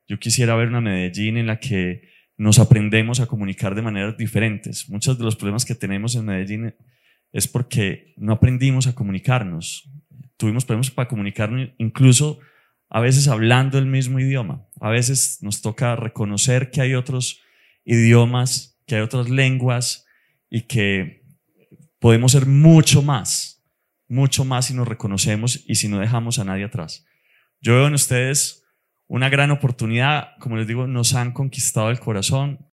Yo quisiera ver una Medellín en la que nos aprendemos a comunicar de maneras diferentes. Muchos de los problemas que tenemos en Medellín es porque no aprendimos a comunicarnos. Tuvimos problemas para comunicarnos, incluso a veces hablando el mismo idioma. A veces nos toca reconocer que hay otros idiomas, que hay otras lenguas y que podemos ser mucho más si nos reconocemos y si no dejamos a nadie atrás. Yo veo en ustedes una gran oportunidad, como les digo, nos han conquistado el corazón.